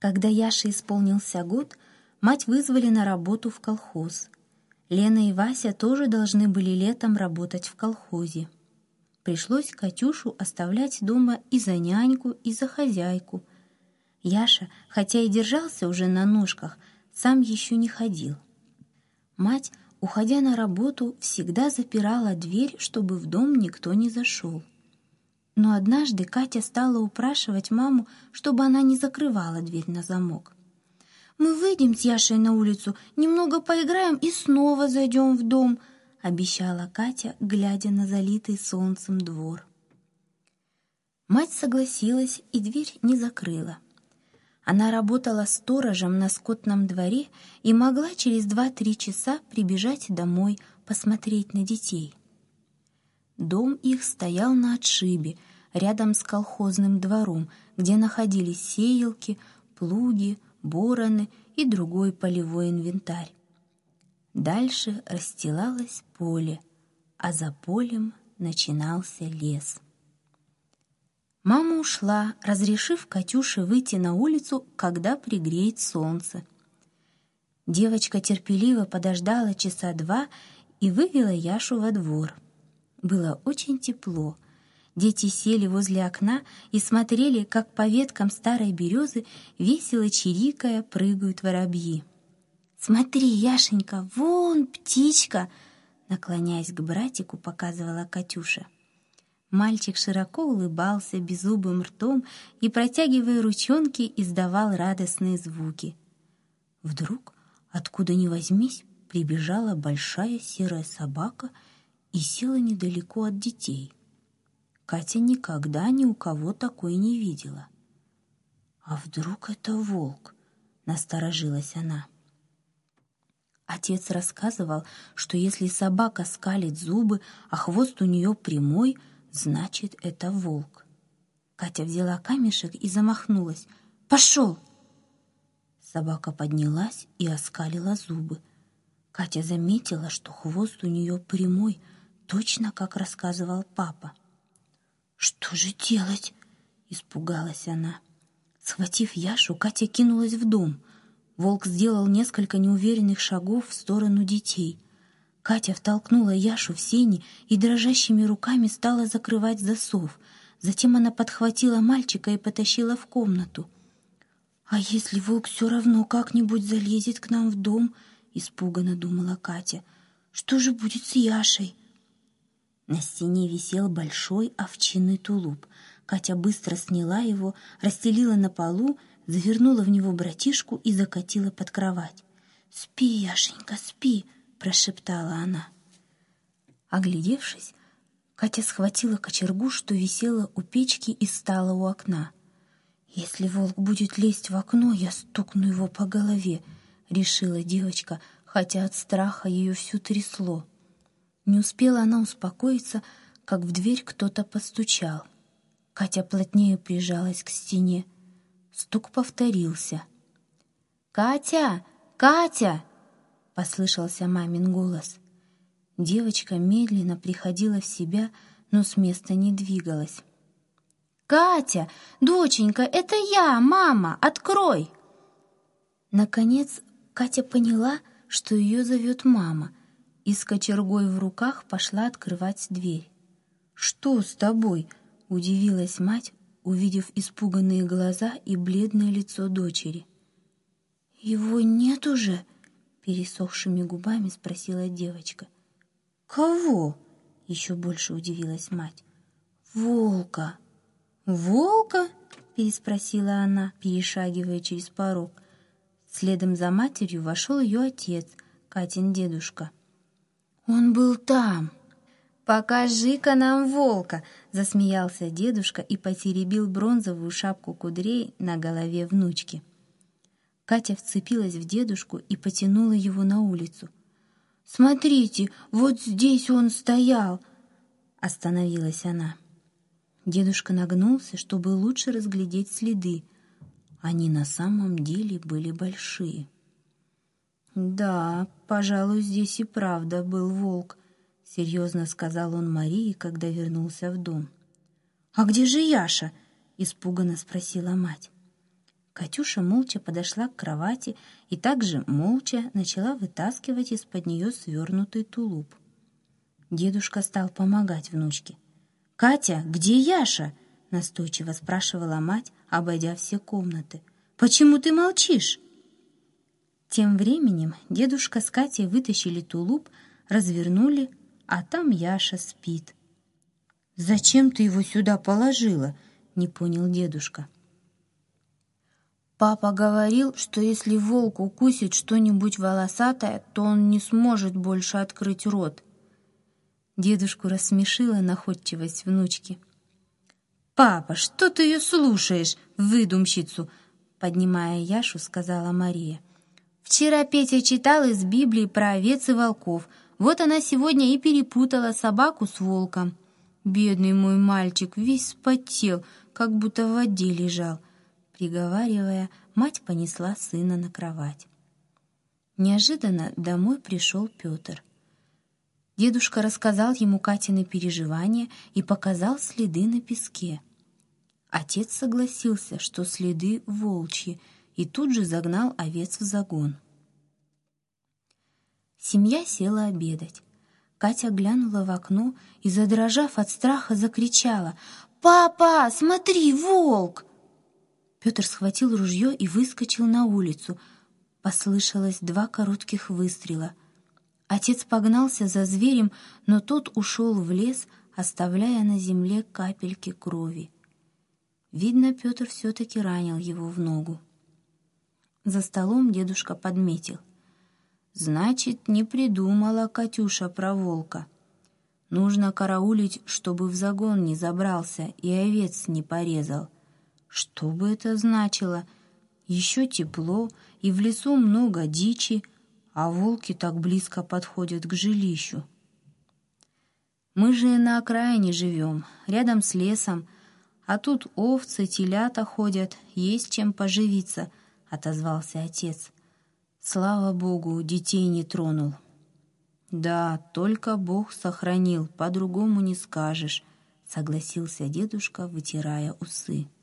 Когда Яше исполнился год, мать вызвали на работу в колхоз. Лена и Вася тоже должны были летом работать в колхозе. Пришлось Катюшу оставлять дома и за няньку, и за хозяйку. Яша, хотя и держался уже на ножках, сам еще не ходил. Мать, уходя на работу, всегда запирала дверь, чтобы в дом никто не зашел. Но однажды Катя стала упрашивать маму, чтобы она не закрывала дверь на замок. «Мы выйдем с Яшей на улицу, немного поиграем и снова зайдем в дом», — обещала Катя, глядя на залитый солнцем двор. Мать согласилась и дверь не закрыла. Она работала сторожем на скотном дворе и могла через 2-3 часа прибежать домой, посмотреть на детей. Дом их стоял на отшибе, рядом с колхозным двором, где находились сеялки, плуги, бороны и другой полевой инвентарь. Дальше расстилалось поле, а за полем начинался лес. Мама ушла, разрешив Катюше выйти на улицу, когда пригреет солнце. Девочка терпеливо подождала часа 2 и вывела Яшу во двор. Было очень тепло. Дети сели возле окна и смотрели, как по веткам старой березы, весело чирикая, прыгают воробьи. «Смотри, Яшенька, вон птичка!» Наклоняясь к братику, показывала Катюша. Мальчик широко улыбался беззубым ртом и, протягивая ручонки, издавал радостные звуки. Вдруг, откуда ни возьмись, прибежала большая серая собака и села недалеко от детей. Катя никогда ни у кого такой не видела. «А вдруг это волк?» — насторожилась она. Отец рассказывал, что если собака скалит зубы, а хвост у нее прямой, значит, это волк. Катя взяла камешек и замахнулась. «Пошел!» Собака поднялась и оскалила зубы. Катя заметила, что хвост у нее прямой, точно как рассказывал папа. «Что же делать?» — испугалась она. Схватив Яшу, Катя кинулась в дом. Волк сделал несколько неуверенных шагов в сторону детей. Катя втолкнула Яшу в сени и дрожащими руками стала закрывать засов. Затем она подхватила мальчика и потащила в комнату. «А если волк все равно как-нибудь залезет к нам в дом?» — испуганно думала Катя. «Что же будет с Яшей?» На стене висел большой овчинный тулуп. Катя быстро сняла его, расстелила на полу, завернула в него братишку и закатила под кровать. «Спи, Яшенька, спи!» — прошептала она. Оглядевшись, Катя схватила кочергу, что висела у печки, и стала у окна. «Если волк будет лезть в окно, я стукну его по голове», — решила девочка, хотя от страха ее всю трясло. Не успела она успокоиться, как в дверь кто-то постучал. Катя плотнее прижалась к стене. Стук повторился. «Катя! Катя!» — послышался мамин голос. Девочка медленно приходила в себя, но с места не двигалась. «Катя! Доченька, это я, мама! Открой!» Наконец Катя поняла, что ее зовет мама, и с кочергой в руках пошла открывать дверь. «Что с тобой?» — удивилась мать, увидев испуганные глаза и бледное лицо дочери. «Его нет уже?» — пересохшими губами спросила девочка. «Кого?» — еще больше удивилась мать. «Волка». «Волка?» — переспросила она, перешагивая через порог. Следом за матерью вошел ее отец, Катин дедушка. «Он был там». «Покажи-ка нам волка!» — засмеялся дедушка и потеребил бронзовую шапку кудрей на голове внучки. Катя вцепилась в дедушку и потянула его на улицу. «Смотрите, вот здесь он стоял!» — остановилась она. Дедушка нагнулся, чтобы лучше разглядеть следы. Они на самом деле были большие. «Да, пожалуй, здесь и правда был волк», — серьезно сказал он Марии, когда вернулся в дом. «А где же Яша?» — испуганно спросила мать. Катюша молча подошла к кровати и также молча начала вытаскивать из-под нее свернутый тулуп. Дедушка стал помогать внучке. «Катя, где Яша?» — настойчиво спрашивала мать, обойдя все комнаты. «Почему ты молчишь?» Тем временем дедушка с Катей вытащили тулуп, развернули, а там Яша спит. «Зачем ты его сюда положила?» — не понял дедушка. Папа говорил, что если волк укусит что-нибудь волосатое, то он не сможет больше открыть рот. Дедушку рассмешила находчивость внучки. «Папа, что ты ее слушаешь, выдумщицу?» Поднимая Яшу, сказала Мария. «Вчера Петя читал из Библии про овец и волков. Вот она сегодня и перепутала собаку с волком. Бедный мой мальчик весь вспотел, как будто в воде лежал». Приговаривая, мать понесла сына на кровать. Неожиданно домой пришел Петр. Дедушка рассказал ему Катины переживания и показал следы на песке. Отец согласился, что следы волчьи, и тут же загнал овец в загон. Семья села обедать. Катя глянула в окно и, задрожав от страха, закричала: «Папа, смотри, волк!» Петр схватил ружье и выскочил на улицу. Послышалось 2 коротких выстрела. Отец погнался за зверем, но тот ушел в лес, оставляя на земле капельки крови. Видно, Петр все-таки ранил его в ногу. За столом дедушка подметил: «Значит, не придумала Катюша про волка. Нужно караулить, чтобы в загон не забрался и овец не порезал. Что бы это значило? Еще тепло, и в лесу много дичи, а волки так близко подходят к жилищу. Мы же на окраине живем, рядом с лесом, а тут овцы, телята ходят, есть чем поживиться», — отозвался отец. «Слава Богу, детей не тронул». «Да, только Бог сохранил, по-другому не скажешь», — согласился дедушка, вытирая усы.